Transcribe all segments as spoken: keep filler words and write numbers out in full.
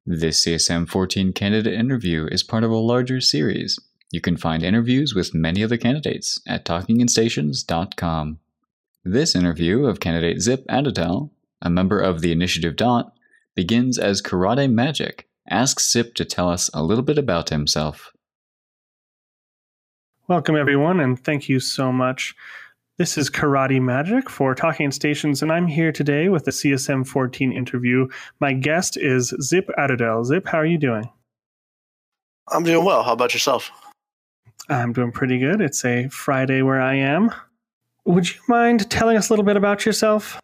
This C S M fourteen candidate interview is part of a larger series. You can find interviews with many of the candidates at talking in stations dot com. This interview of candidate Zip Adadel, a member of the Initiative Dot, begins as Karate Magic asks Zip to tell us a little bit about himself. Welcome, everyone, and thank you so much. This is Karate Magic for Talking in Stations, and I'm here today with the C S M fourteen interview. My guest is Zip Adadel. Zip, how are you doing? I'm doing well. How about yourself? I'm doing pretty good. It's a Friday where I am. Would you mind telling us a little bit about yourself?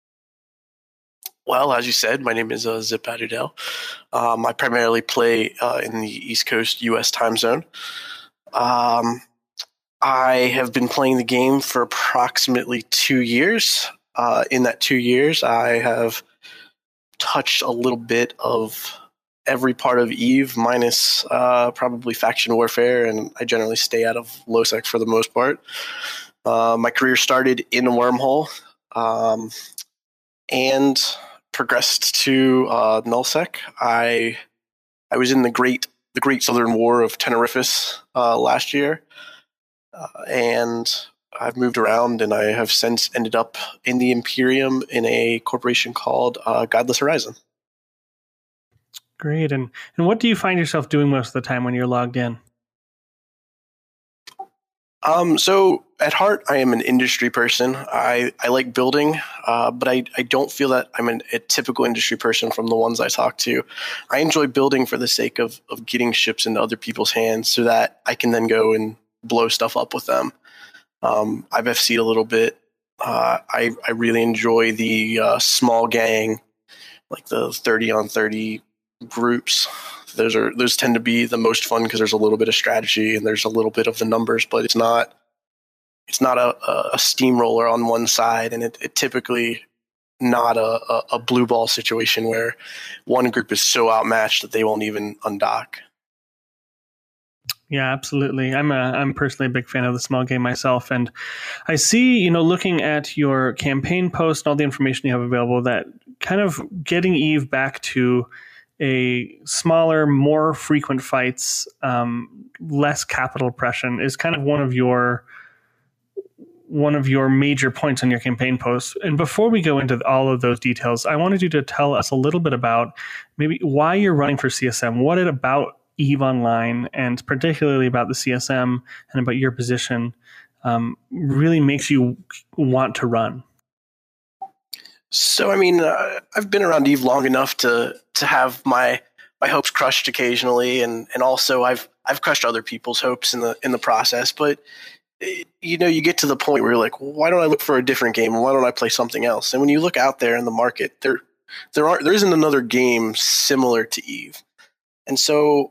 Well, as you said, my name is uh, Zip Adadel. Um, I primarily play uh, in the East Coast U S time zone. Um, I have been playing the game for approximately two years. Uh, in that two years, I have touched a little bit of every part of EVE, minus uh, probably faction warfare, and I generally stay out of LowSec for the most part. Uh, my career started in a wormhole um, and progressed to uh, NullSec. I I was in the Great the Great Southern War of Tenerifis uh, last year. Uh, and I've moved around, and I have since ended up in the Imperium in a corporation called uh, Godless Horizon. Great. And, and what do you find yourself doing most of the time when you're logged in? Um, so at heart, I am an industry person. I, I like building, uh, but I, I don't feel that I'm an, a typical industry person from the ones I talk to. I enjoy building for the sake of, of getting ships into other people's hands so that I can then go and blow stuff up with them. Um, I've F C'd a little bit. Uh, I, I really enjoy the uh, small gang, like the thirty on thirty groups. Those are those tend to be the most fun because there's a little bit of strategy and there's a little bit of the numbers, but it's not it's not a, a steamroller on one side, and it, it typically not a, a, a blue ball situation where one group is so outmatched that they won't even undock. Yeah, absolutely. I'm a, I'm personally a big fan of the small game myself, and I see, you know, looking at your campaign post and all the information you have available, that kind of getting EVE back to a smaller, more frequent fights, um, less capital oppression is kind of one of your one of your major points on your campaign post. And before we go into all of those details, I wanted you to tell us a little bit about maybe why you're running for C S M, what it about EVE Online, and particularly about the C S M and about your position, um, really makes you want to run. So, I mean, uh, I've been around EVE long enough to to have my my hopes crushed occasionally, and and also I've I've crushed other people's hopes in the in the process. But you know, you get to the point where you're like, well, why don't I look for a different game, or why don't I play something else? And when you look out there in the market, there there aren't there isn't another game similar to EVE, and so.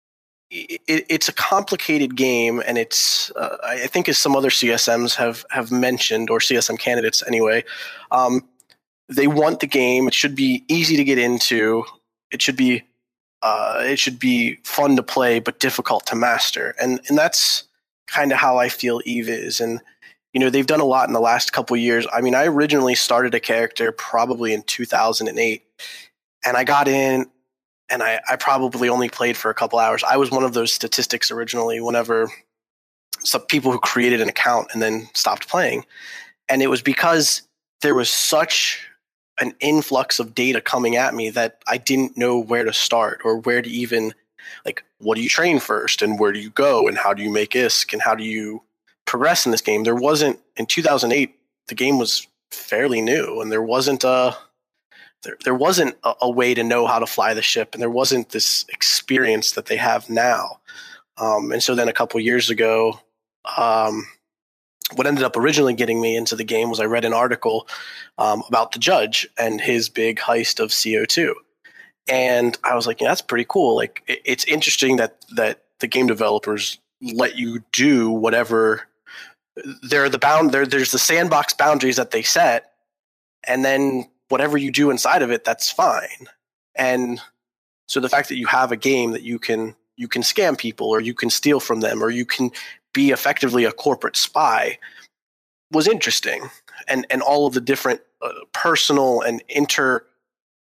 It, it's a complicated game, and it's uh, I think as some other C S Ms have have mentioned, or C S M candidates anyway, um, they want the game. It should be easy to get into. It should be uh, it should be fun to play, but difficult to master. And and that's kind of how I feel EVE is. And you know, they've done a lot in the last couple of years. I mean, I originally started a character probably in two thousand eight, and I got in. And I, I probably only played for a couple hours. I was one of those statistics originally whenever some people who created an account and then stopped playing. And it was because there was such an influx of data coming at me that I didn't know where to start, or where to even, like, what do you train first, and where do you go, and how do you make I S K, and how do you progress in this game? There wasn't, in two thousand eight, the game was fairly new, and there wasn't a... There, there wasn't a, a way to know how to fly the ship, and there wasn't this experience that they have now. Um, and so then a couple years ago, um, what ended up originally getting me into the game was I read an article um, about the judge and his big heist of C O two. And I was like, yeah, that's pretty cool. Like, it, it's interesting that that the game developers let you do whatever. They're the bound. There, there's the sandbox boundaries that they set, and then whatever you do inside of it, that's fine. And so the fact that you have a game that you can you can scam people, or you can steal from them, or you can be effectively a corporate spy was interesting. And and all of the different uh, personal and inter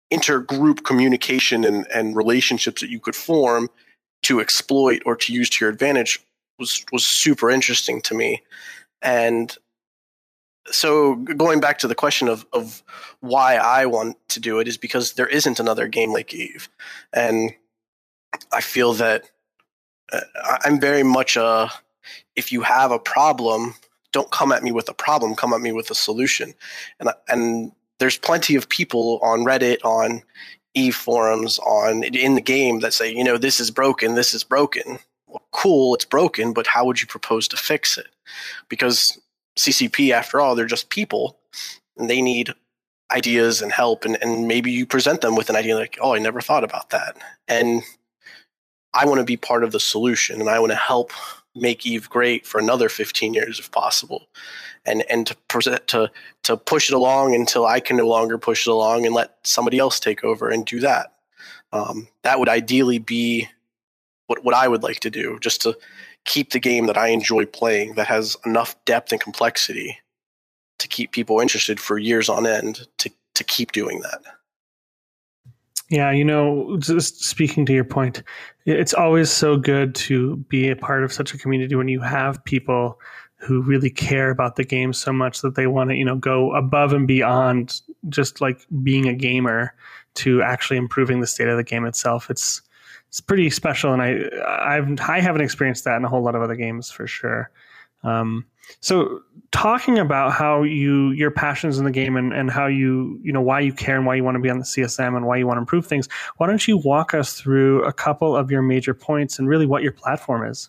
intergroup communication and, and relationships that you could form to exploit or to use to your advantage was was super interesting to me. And so going back to the question of, of why I want to do it is because there isn't another game like EVE. And I feel that uh, I'm very much a, if you have a problem, don't come at me with a problem, come at me with a solution. And and there's plenty of people on Reddit, on EVE forums, on in the game that say, you know, this is broken, this is broken. Well, cool, it's broken, but how would you propose to fix it? Because C C P, after all, they're just people, and they need ideas and help, and, and maybe you present them with an idea like, oh, I never thought about that. And I want to be part of the solution, and I want to help make EVE great for another fifteen years if possible, and and to present, to to push it along until I can no longer push it along and let somebody else take over and do that. Um, that would ideally be what, what I would like to do, just to keep the game that I enjoy playing, that has enough depth and complexity to keep people interested for years on end, to, to keep doing that. Yeah, you know, just speaking to your point, it's always so good to be a part of such a community when you have people who really care about the game so much that they want to, you know, go above and beyond just like being a gamer to actually improving the state of the game itself. It's it's pretty special, and I I've I haven't experienced that in a whole lot of other games for sure. Um, so talking about how you your passions in the game and, and how you you know why you care and why you want to be on the C S M and why you want to improve things, why don't you walk us through a couple of your major points and really what your platform is?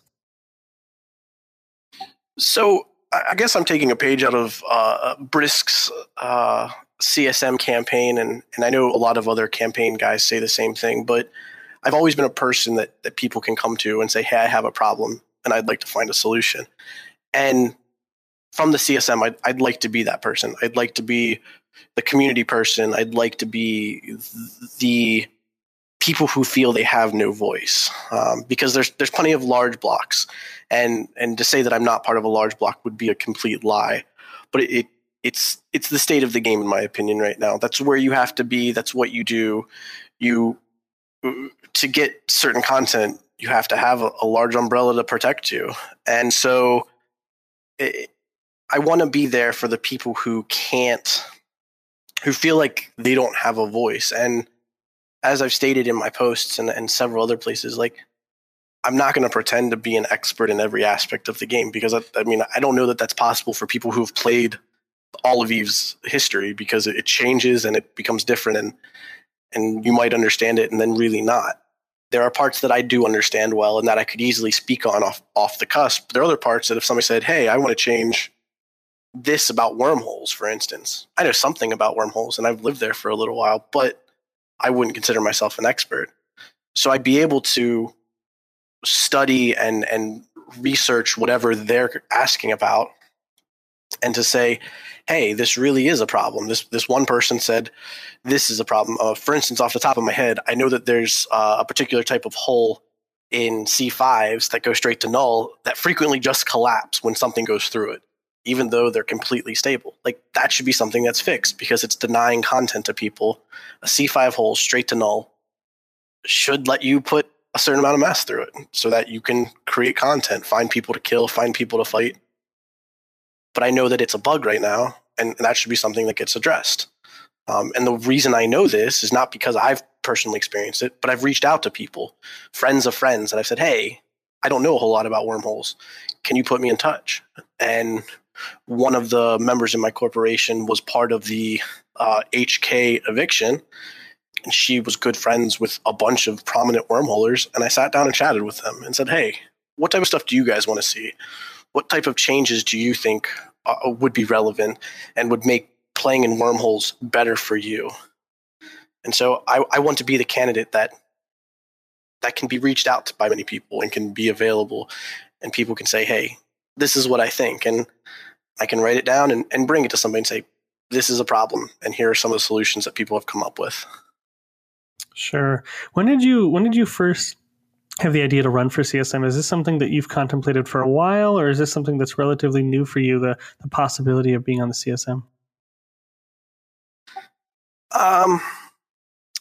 So I guess I'm taking a page out of uh, Brisk's uh, C S M campaign, and, and I know a lot of other campaign guys say the same thing, but I've always been a person that, that people can come to and say, hey, I have a problem and I'd like to find a solution. And from the C S M, I'd, I'd like to be that person. I'd like to be the community person. I'd like to be the people who feel they have no voice, um, because there's there's plenty of large blocks, and and to say that I'm not part of a large block would be a complete lie. But it, it it's it's the state of the game, in my opinion, right now. That's where you have to be. That's what you do. You to get certain content, you have to have a, a large umbrella to protect you, and so it, I want to be there for the people who can't, who feel like they don't have a voice. And as I've stated in my posts and, and several other places, like, I'm not going to pretend to be an expert in every aspect of the game, because I, I mean, I don't know that that's possible for people who've played all of EVE's history, because it, it changes and it becomes different, and and you might understand it and then really not. There are parts that I do understand well and that I could easily speak on off, off the cusp. There are other parts that if somebody said, hey, I want to change this about wormholes, for instance, I know something about wormholes and I've lived there for a little while, but I wouldn't consider myself an expert. So I'd be able to study and, and research whatever they're asking about, and to say, hey, this really is a problem. This this one person said this is a problem. Uh, for instance, off the top of my head, I know that there's uh, a particular type of hull in C fives that go straight to null that frequently just collapse when something goes through it, even though they're completely stable. Like, that should be something that's fixed, because it's denying content to people. A C five hull straight to null should let you put a certain amount of mass through it so that you can create content, find people to kill, find people to fight. But I know that it's a bug right now, and that should be something that gets addressed. Um, and the reason I know this is not because I've personally experienced it, but I've reached out to people, friends of friends, and I've said, hey, I don't know a whole lot about wormholes. Can you put me in touch? And one of the members in my corporation was part of the uh, H K eviction, and she was good friends with a bunch of prominent wormholers. And I sat down and chatted with them and said, hey, what type of stuff do you guys want to see? What type of changes do you think uh, would be relevant and would make playing in wormholes better for you? And so I, I want to be the candidate that that can be reached out to by many people and can be available, and people can say, hey, this is what I think. And I can write it down and, and bring it to somebody and say, this is a problem, and here are some of the solutions that people have come up with. Sure. When did you when did you first have the idea to run for C S M? Is this something that you've contemplated for a while, or is this something that's relatively new for you, the, the possibility of being on the C S M? Um,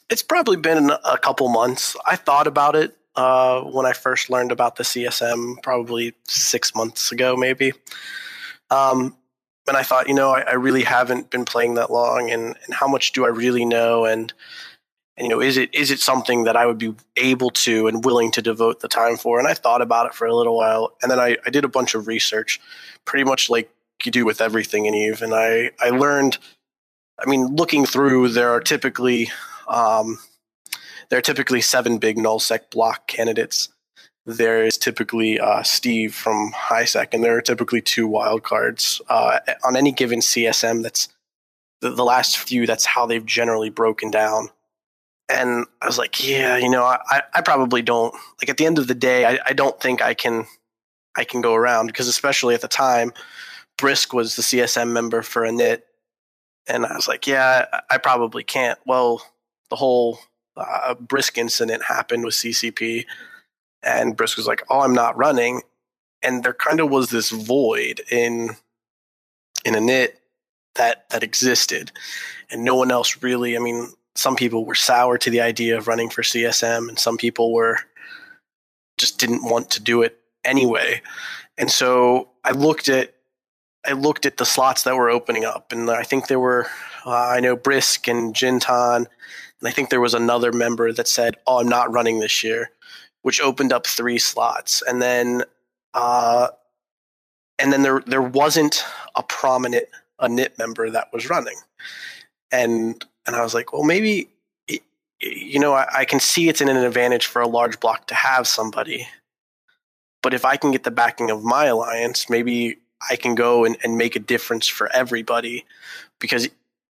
it's probably been a couple months. I thought about it uh, when I first learned about the C S M, probably six months ago, maybe. Um, and I thought, you know, I, I really haven't been playing that long, and, and how much do I really know? And, and, you know, is it is it something that I would be able to and willing to devote the time for? And I thought about it for a little while, and then I, I did a bunch of research, pretty much like you do with everything in EVE. And I, I learned, I mean, looking through, there are typically um, there are typically seven big nullsec block candidates. There is typically uh, Steve from HiSec, and there are typically two wildcards uh, on any given C S M. That's the, the last few. That's how they've generally broken down. And I was like, yeah, you know, I, I probably don't, like, at the end of the day, I, I don't think I can I can go around, because especially at the time, Brisk was the C S M member for init, and I was like, yeah, I, I probably can't. Well, the whole uh, Brisk incident happened with C C P, and Brisk was like, oh, I'm not running. And there kind of was this void in in init that that existed, and no one else really, I mean, some people were sour to the idea of running for C S M, and some people were just didn't want to do it anyway. And so I looked at I looked at the slots that were opening up, and I think there were uh, I know Brisk and Jintan, and I think there was another member that said, "Oh, I'm not running this year," which opened up three slots, and then uh, and then there there wasn't a prominent a init member that was running, and. And I was like, well, maybe, you know, I, I can see it's an advantage for a large block to have somebody. But if I can get the backing of my alliance, maybe I can go and, and make a difference for everybody. Because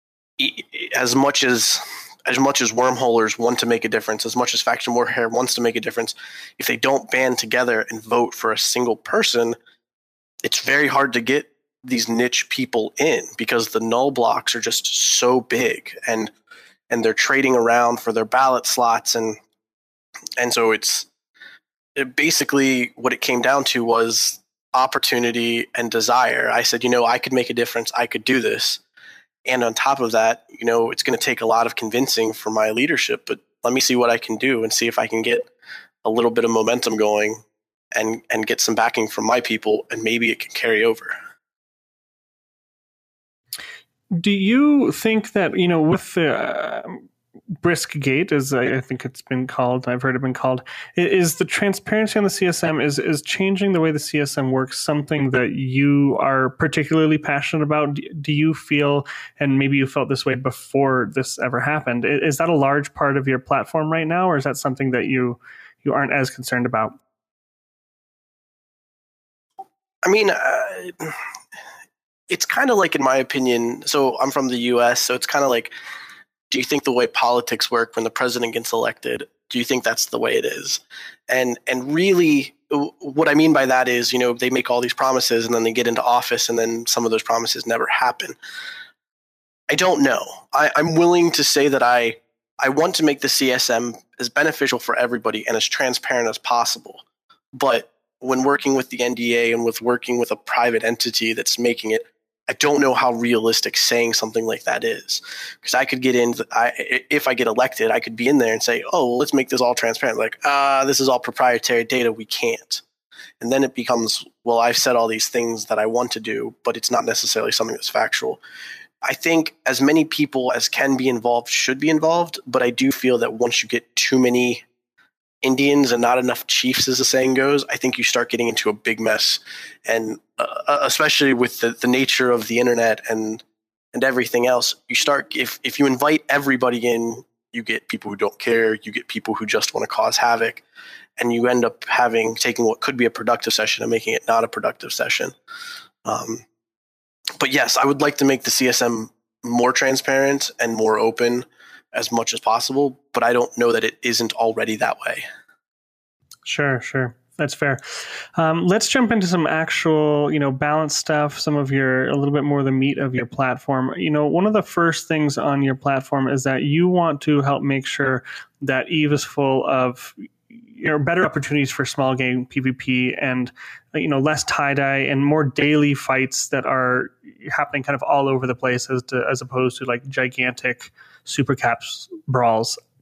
as much as as much as wormholers want to make a difference, as much as Faction Warfare wants to make a difference, if they don't band together and vote for a single person, it's very hard to get these niche people in, because the null blocks are just so big, and and they're trading around for their ballot slots, and and so it's it basically what it came down to was opportunity and desire. I said, you know, I could make a difference, I could do this, and on top of that, you know, it's going to take a lot of convincing for my leadership, but let me see what I can do and see if I can get a little bit of momentum going and and get some backing from my people, and maybe it can carry over. Do you think that, you know, with the uh, Brisk Gate, as I, I think it's been called, I've heard it been called, is the transparency on the C S M, is, is changing the way the C S M works something that you are particularly passionate about? Do, do you feel, and maybe you felt this way before this ever happened, is that a large part of your platform right now, or is that something that you you aren't as concerned about? I mean, uh, it's kind of like, in my opinion, so I'm from the U S, so it's kind of like, do you think the way politics work when the president gets elected, do you think that's the way it is? And and really, what I mean by that is, you know, they make all these promises and then they get into office and then some of those promises never happen. I don't know. I, I'm willing to say that I I want to make the C S M as beneficial for everybody and as transparent as possible. But when working with the N D A and with working with a private entity that's making it, I don't know how realistic saying something like that is, because I could get in. I, if I get elected, I could be in there and say, "Oh, well, let's make this all transparent." Like, ah, uh, this is all proprietary data. We can't. And then it becomes, well, I've said all these things that I want to do, but it's not necessarily something that's factual. I think as many people as can be involved should be involved, but I do feel that once you get too many Indians and not enough chiefs, as the saying goes, I think you start getting into a big mess. And uh, especially with the, the nature of the internet and and everything else, you start, if, if you invite everybody in, you get people who don't care, you get people who just want to cause havoc, and you end up having, taking what could be a productive session and making it not a productive session. Um, but yes, I would like to make the C S M more transparent and more open as much as possible, but I don't know that it isn't already that way. Sure, sure. That's fair. Um, let's jump into some actual, you know, balance stuff, some of your, a little bit more the meat of your platform. You know, one of the first things on your platform is that you want to help make sure that EVE is full of, you know, better opportunities for small game PvP and, you know, less tie-dye and more daily fights that are happening kind of all over the place as to, as opposed to like gigantic super caps brawls.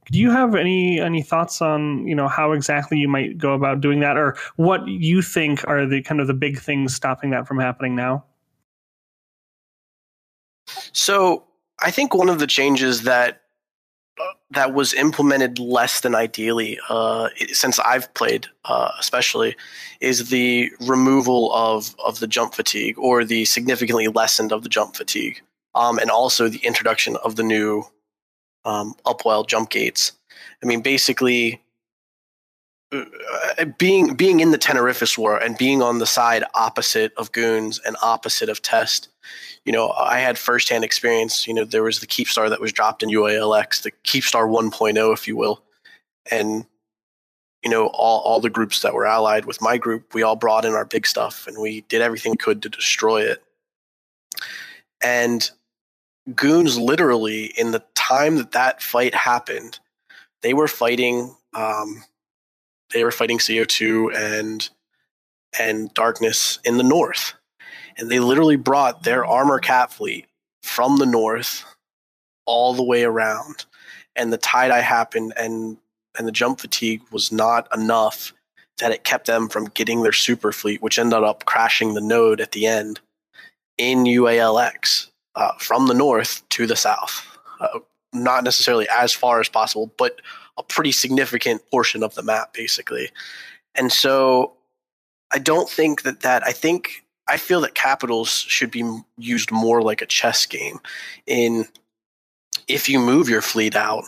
Do you have any any thoughts on, you know, how exactly you might go about doing that, or what you think are the kind of the big things stopping that from happening now? So I think one of the changes that that was implemented less than ideally, uh, since I've played, uh, especially, is the removal of of the jump fatigue, or the significantly lessened of the jump fatigue, um, and also the introduction of the new um, upwell jump gates. I mean, basically, uh, being being in the Tenerifis War and being on the side opposite of Goons and opposite of Test, you know, I had firsthand experience. You know, there was the Keepstar that was dropped in U A L X, the Keepstar one point oh, if you will. And, you know, all, all the groups that were allied with my group, we all brought in our big stuff and we did everything we could to destroy it. And Goons, literally, in the time that that fight happened, they were fighting, um, they were fighting C O two and and Darkness in the north. And they literally brought their armor cat fleet from the north all the way around. And the tie-dye happened, and, and the jump fatigue was not enough that it kept them from getting their super fleet, which ended up crashing the node at the end in U A L X uh, from the north to the south. Uh, not necessarily as far as possible, but a pretty significant portion of the map, basically. And so I don't think that that – I think – I feel that capitals should be used more like a chess game. In if you move your fleet out,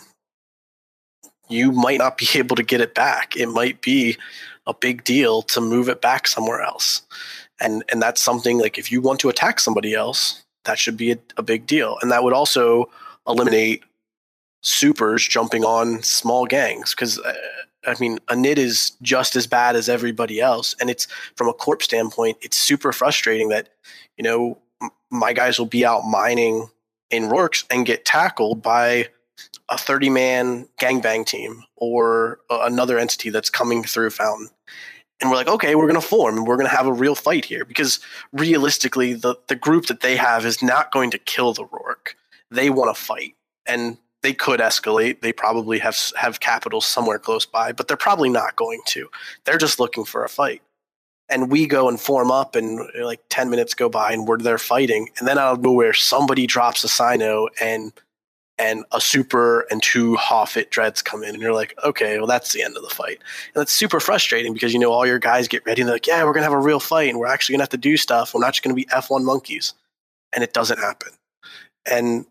you might not be able to get it back. It might be a big deal to move it back somewhere else. And and that's something, like, if you want to attack somebody else, that should be a, a big deal. And that would also eliminate supers jumping on small gangs, because uh, I mean, a N I D is just as bad as everybody else. And it's, from a corp standpoint, it's super frustrating that, you know, m- my guys will be out mining in Rorks and get tackled by a thirty-man gangbang team or uh, another entity that's coming through Fountain. And we're like, okay, we're going to form and we're going to have a real fight here, because realistically, the, the group that they have is not going to kill the Rork. They want to fight. And they could escalate. They probably have have capitals somewhere close by, but they're probably not going to. They're just looking for a fight. And we go and form up, and like ten minutes go by and we're there fighting. And then out of nowhere, somebody drops a Sino, and and a super and two Hoffit dreads come in. And you're like, okay, well, that's the end of the fight. And that's super frustrating, because, you know, all your guys get ready and they're like, yeah, we're going to have a real fight and we're actually going to have to do stuff. We're not just going to be F one monkeys. And it doesn't happen. And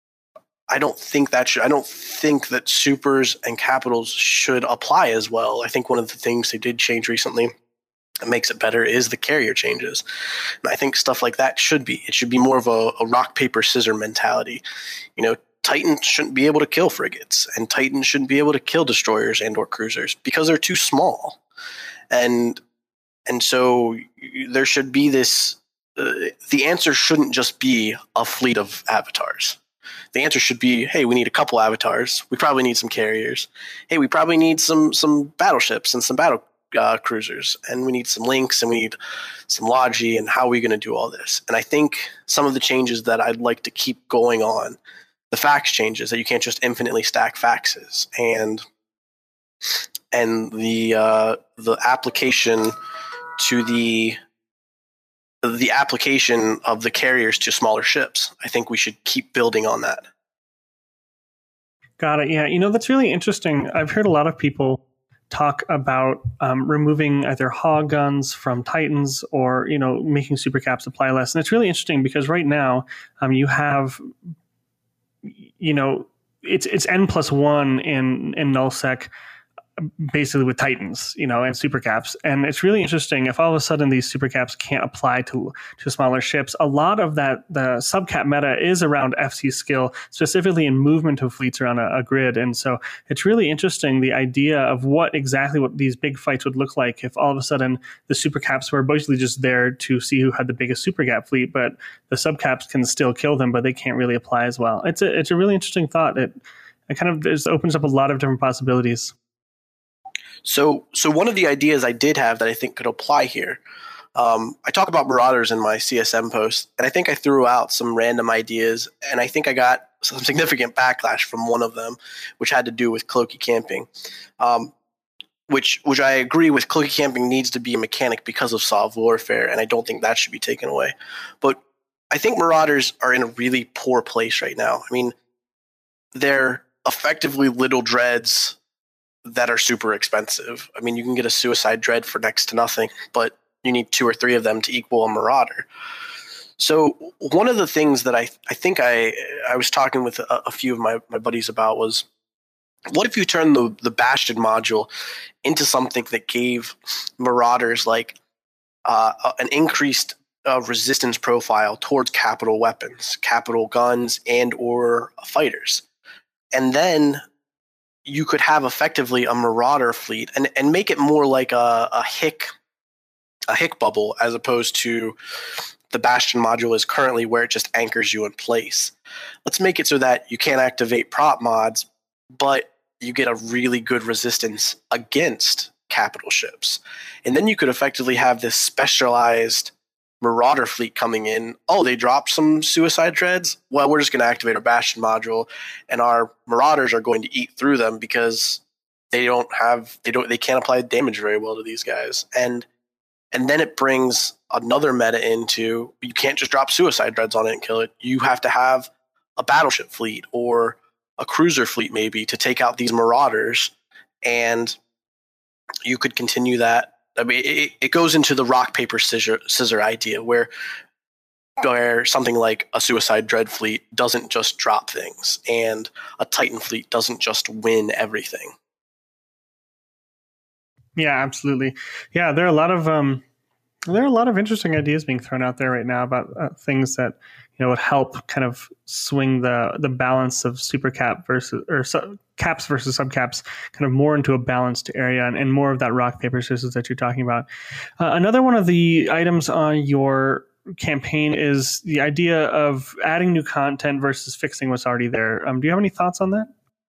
I don't think that should, I don't think that supers and capitals should apply as well. I think one of the things they did change recently that makes it better is the carrier changes. And I think stuff like that should be, it should be more of a, a rock, paper, scissor mentality. You know, Titans shouldn't be able to kill frigates, and Titans shouldn't be able to kill destroyers and or cruisers, because they're too small. And, and so there should be this, uh, the answer shouldn't just be a fleet of avatars. The answer should be, hey, we need a couple avatars. We probably need some carriers. Hey, we probably need some some battleships and some battle uh, cruisers. And we need some links, and we need some Logi, and how are we going to do all this? And I think some of the changes that I'd like to keep going on, the fax changes, that you can't just infinitely stack faxes, and and the uh, the application to the the application of the carriers to smaller ships. I think we should keep building on that. Got it. Yeah. You know, that's really interesting. I've heard a lot of people talk about um, removing either hog guns from Titans, or, you know, making supercaps apply less. And it's really interesting, because right now um, you have, you know, it's it's N plus one in, in nullsec, basically with Titans, you know, and supercaps. And it's really interesting if all of a sudden these supercaps can't apply to to smaller ships. A lot of that, the subcap meta is around F C skill, specifically in movement of fleets around a, a grid. And so it's really interesting, the idea of what exactly what these big fights would look like if all of a sudden the supercaps were basically just there to see who had the biggest supercap fleet, but the subcaps can still kill them, but they can't really apply as well. It's a, it's a really interesting thought. It, it kind of just opens up a lot of different possibilities. So, so one of the ideas I did have that I think could apply here, um, I talk about Marauders in my C S M post, and I think I threw out some random ideas, and I think I got some significant backlash from one of them, which had to do with cloaky camping. Um, which which I agree with. Cloaky camping needs to be a mechanic because of solved warfare, and I don't think that should be taken away. But I think Marauders are in a really poor place right now. I mean, they're effectively little dreads that are super expensive. I mean, you can get a suicide dread for next to nothing, but you need two or three of them to equal a Marauder. So one of the things that I, I think I I was talking with a, a few of my, my buddies about was, what if you turn the, the Bastion module into something that gave Marauders like uh, an increased uh, resistance profile towards capital weapons, capital guns, and or fighters. And then you could have effectively a Marauder fleet and, and make it more like a, a Hick a Hick bubble as opposed to the Bastion module is currently, where it just anchors you in place. Let's make it so that you can't activate prop mods, but you get a really good resistance against capital ships. And then you could effectively have this specialized Marauder fleet coming in. Oh, they dropped some suicide dreads? Well, we're just going to activate our Bastion module, and our Marauders are going to eat through them because they don't have, they don't, they can't apply damage very well to these guys. And and then it brings another meta into, you can't just drop suicide dreads on it and kill it. You have to have a battleship fleet or a cruiser fleet maybe to take out these Marauders, and you could continue that. I mean, it, it goes into the rock, paper, scissor, scissor idea where, where something like a suicide dread fleet doesn't just drop things, and a Titan fleet doesn't just win everything. Yeah, absolutely. Yeah, there are a lot of um, there are a lot of interesting ideas being thrown out there right now about uh, things that, you know, would help kind of swing the the balance of super cap versus or su- caps versus subcaps kind of more into a balanced area, and, and more of that rock paper scissors that you're talking about. Uh, another one of the items on your campaign is the idea of adding new content versus fixing what's already there. Um, do you have any thoughts on that?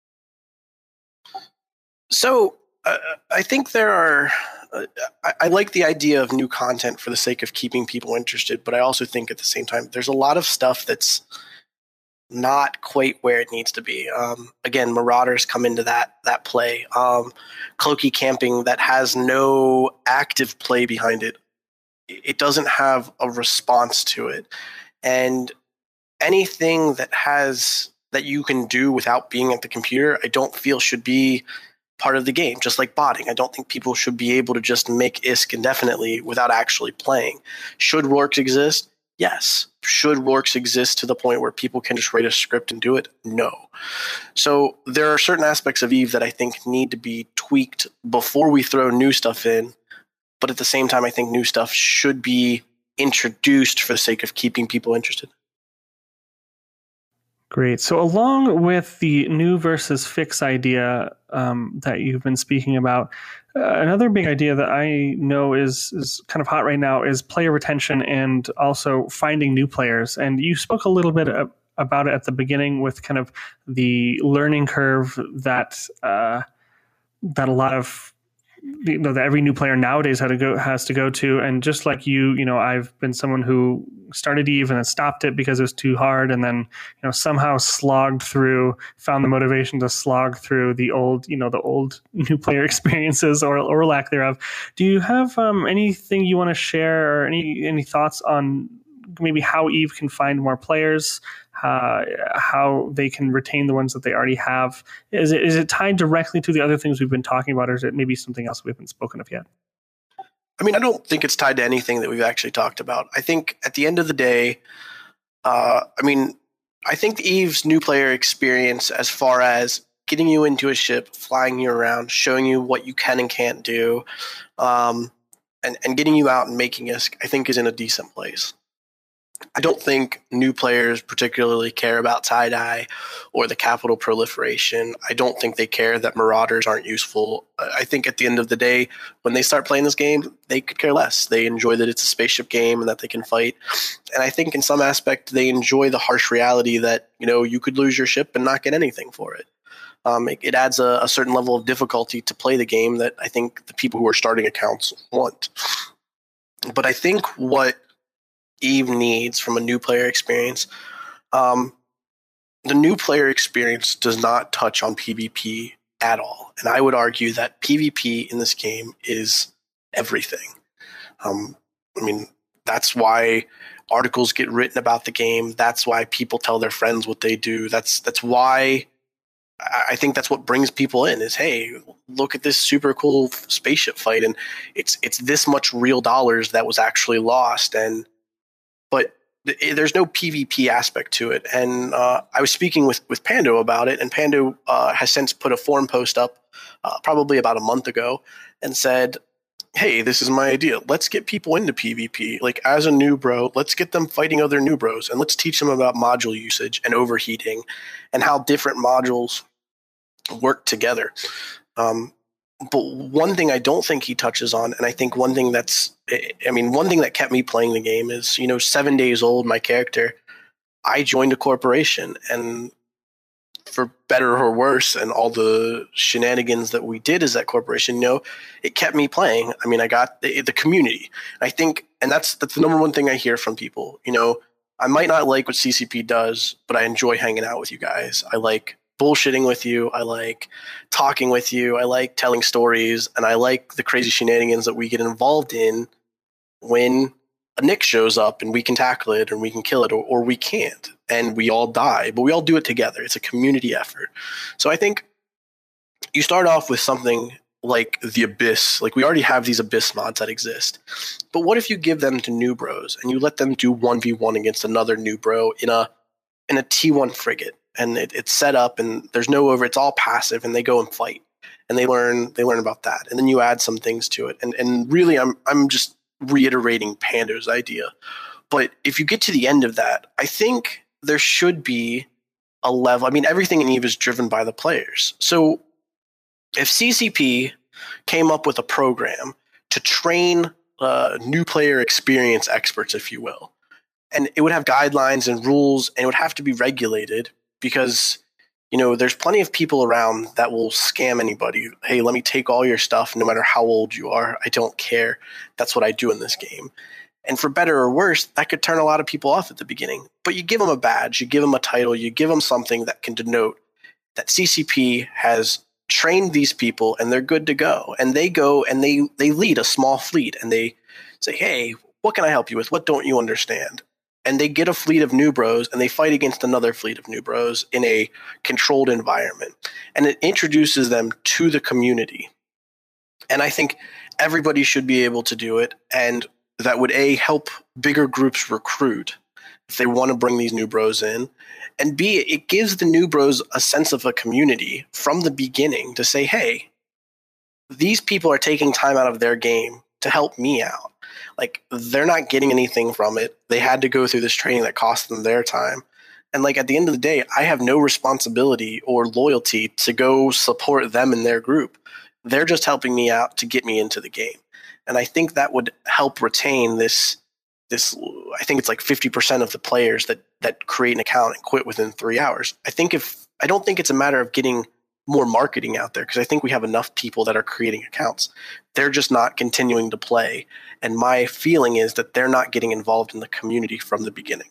So uh, I think there are. Uh, I, I like the idea of new content for the sake of keeping people interested, but I also think at the same time there's a lot of stuff that's not quite where it needs to be. Um, again, Marauders come into that that play. Um, cloaky camping that has no active play behind it. It doesn't have a response to it, and anything that has that you can do without being at the computer, I don't feel should be part of the game. Just like botting, I don't think people should be able to just make I S K indefinitely without actually playing. Should Rorks exist? Yes. Should Rorks exist to the point where people can just write a script and do it? No. So there are certain aspects of EVE that I think need to be tweaked before we throw new stuff in. But at the same time, I think new stuff should be introduced for the sake of keeping people interested. Great. So along with the new versus fix idea um, that you've been speaking about, uh, another big idea that I know is is kind of hot right now is player retention and also finding new players. And you spoke a little bit of, about it at the beginning with kind of the learning curve that uh, that a lot of you know that every new player nowadays had to go has to go to. And just like you, you know, I've been someone who started EVE and then stopped it because it was too hard, and then, you know, somehow slogged through, found the motivation to slog through the old, you know, the old new player experiences or or lack thereof. Do you have um, anything you want to share, or any any thoughts on maybe how EVE can find more players, uh, how they can retain the ones that they already have? Is it is it tied directly to the other things we've been talking about, or is it maybe something else we haven't spoken of yet? I mean, I don't think it's tied to anything that we've actually talked about. I think at the end of the day, uh, I mean, I think EVE's new player experience, as far as getting you into a ship, flying you around, showing you what you can and can't do, um, and, and getting you out and making I S K, I think is in a decent place. I don't think new players particularly care about tie-dye or the capital proliferation. I don't think they care that Marauders aren't useful. I think at the end of the day, when they start playing this game, they could care less. They enjoy that it's a spaceship game and that they can fight. And I think in some aspect, they enjoy the harsh reality that, you know, you could lose your ship and not get anything for it. Um, it, it adds a, a certain level of difficulty to play the game that I think the people who are starting accounts want. But I think what EVE needs from a new player experience, um, the new player experience does not touch on PvP at all. And I would argue that PvP in this game is everything. Um, I mean, that's why articles get written about the game. That's why people tell their friends what they do. That's that's why I think that's what brings people in is, hey, look at this super cool spaceship fight. And it's it's this much real dollars that was actually lost. And but th- there's no PvP aspect to it. And uh, I was speaking with, with Pando about it, and Pando uh, has since put a forum post up uh, probably about a month ago and said, hey, this is my idea. Let's get people into PvP. Like, as a new bro, let's get them fighting other new bros, and let's teach them about module usage and overheating and how different modules work together. Um, but one thing I don't think he touches on, and I think one thing that's, I mean, one thing that kept me playing the game is, you know, seven days old, my character, I joined a corporation, and for better or worse, and all the shenanigans that we did as that corporation, you know, it kept me playing. I mean, I got the, the community. I think, and that's that's the number one thing I hear from people. You know, I might not like what C C P does, but I enjoy hanging out with you guys. I like bullshitting with you. I like talking with you. I like telling stories, and I like the crazy shenanigans that we get involved in when a Nick shows up and we can tackle it and we can kill it, or, or we can't. And we all die, but we all do it together. It's a community effort. So I think you start off with something like the Abyss. Like, we already have these Abyss mods that exist. But what if you give them to new bros and you let them do one v one against another new bro in a in a T one frigate, and it, it's set up and there's no over, it's all passive, and they go and fight and they learn they learn about that. And then you add some things to it. And and really I'm I'm just reiterating Pando's idea. But if you get to the end of that, I think there should be a level. I mean, everything in EVE is driven by the players. So if C C P came up with a program to train uh, new player experience experts, if you will, and it would have guidelines and rules, and it would have to be regulated because, you know, there's plenty of people around that will scam anybody. Hey, let me take all your stuff no matter how old you are. I don't care. That's what I do in this game. And for better or worse, that could turn a lot of people off at the beginning. But you give them a badge, you give them a title, you give them something that can denote that C C P has trained these people and they're good to go. And they go and they, they lead a small fleet and they say, hey, what can I help you with? What don't you understand? And they get a fleet of new bros and they fight against another fleet of new bros in a controlled environment. And it introduces them to the community. And I think everybody should be able to do it. And that would, A, help bigger groups recruit if they want to bring these new bros in. And B, it gives the new bros a sense of a community from the beginning to say, hey, these people are taking time out of their game to help me out. Like, they're not getting anything from it. They had to go through this training that cost them their time. And like, at the end of the day, I have no responsibility or loyalty to go support them in their group. They're just helping me out to get me into the game. And I think that would help retain this, this, I think it's like fifty percent of the players that, that create an account and quit within three hours. I think if, I don't think it's a matter of getting more marketing out there, because I think we have enough people that are creating accounts. They're just not continuing to play. And my feeling is that they're not getting involved in the community from the beginning.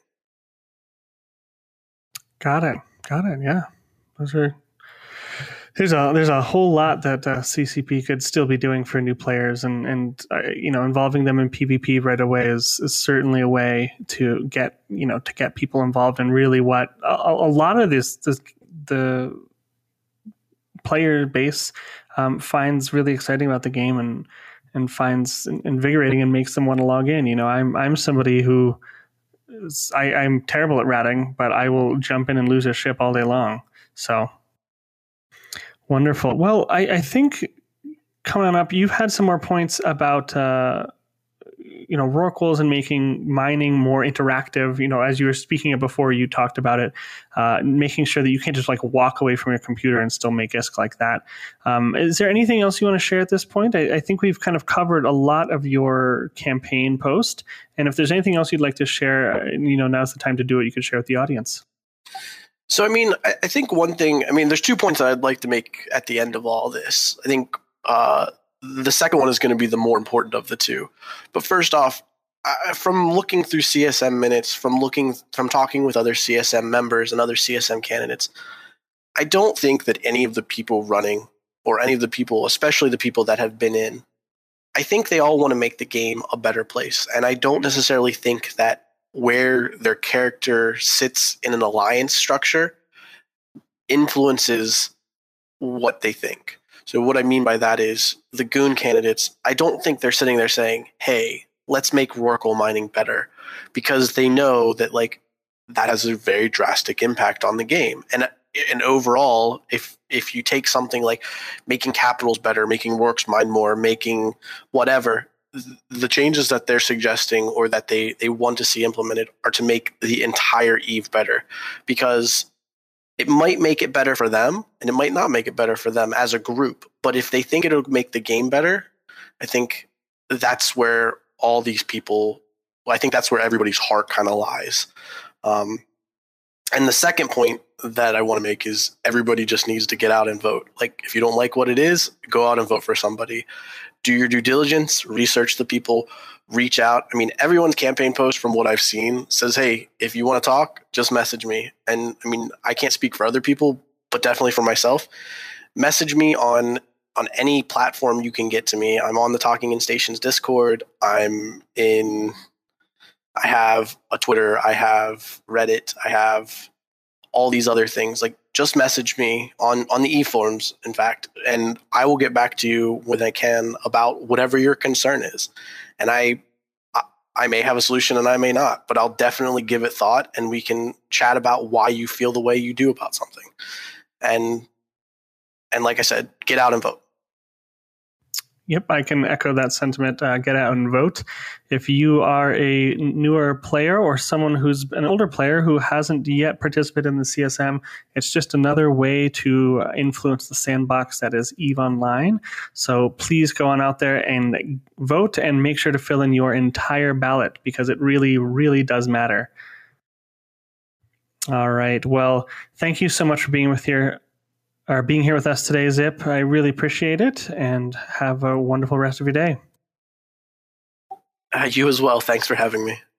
Got it. Got it. Yeah. Those are, there's a, there's a whole lot that uh, C C P could still be doing for new players, and, and uh, you know, involving them in PvP right away is, is certainly a way to get, you know, to get people involved in really what a, a lot of this, this the player base um, finds really exciting about the game and, and finds invigorating and makes them want to log in. You know, I'm, I'm somebody who is, I, I'm terrible at ratting, but I will jump in and lose a ship all day long. So wonderful. Well, I, I think coming on up, you've had some more points about, uh, you know, Rorquals and making mining more interactive. You know, as you were speaking of before, you talked about it, uh, making sure that you can't just like walk away from your computer and still make I S K like that. Um, is there anything else you want to share at this point? I, I think we've kind of covered a lot of your campaign post. And if there's anything else you'd like to share, you know, now's the time to do it. You could share with the audience. So, I mean, I, I think one thing, I mean, there's two points that I'd like to make at the end of all this. I think, uh, the second one is going to be the more important of the two. But first off, I, from looking through C S M minutes, from looking from talking with other C S M members and other C S M candidates, I don't think that any of the people running, or any of the people, especially the people that have been in, I think they all want to make the game a better place. And I don't necessarily think that where their character sits in an alliance structure influences what they think. So what I mean by that is the Goon candidates, I don't think they're sitting there saying, hey, let's make Rorqual mining better, because they know that like that has a very drastic impact on the game. And and overall, if if you take something like making capitals better, making Rorks mine more, making whatever, the changes that they're suggesting or that they, they want to see implemented are to make the entire EVE better, because it might make it better for them and it might not make it better for them as a group. But if they think it'll make the game better, I think that's where all these people, well, I think that's where everybody's heart kind of lies. Um, and the second point that I want to make is everybody just needs to get out and vote. Like, if you don't like what it is, go out and vote for somebody. Do your due diligence, research the people, reach out. I mean, everyone's campaign post from what I've seen says, hey, if you want to talk, just message me. And I mean, I can't speak for other people, but definitely for myself. Message me on on any platform you can get to me. I'm on the Talking in Stations Discord. I'm in, I have a Twitter, I have Reddit, I have all these other things. Like, just message me on, on the E forums, in fact, and I will get back to you when I can about whatever your concern is. And I, I may have a solution and I may not, but I'll definitely give it thought, and we can chat about why you feel the way you do about something. And, and like I said, get out and vote. Yep, I can echo that sentiment. Uh, get out and vote. If you are a newer player or someone who's an older player who hasn't yet participated in the C S M, it's just another way to influence the sandbox that is EVE Online. So please go on out there and vote, and make sure to fill in your entire ballot, because it really, really does matter. All right. Well, thank you so much for being with here. Or being here with us today, Zip. I really appreciate it, and have a wonderful rest of your day. Uh, you as well. Thanks for having me.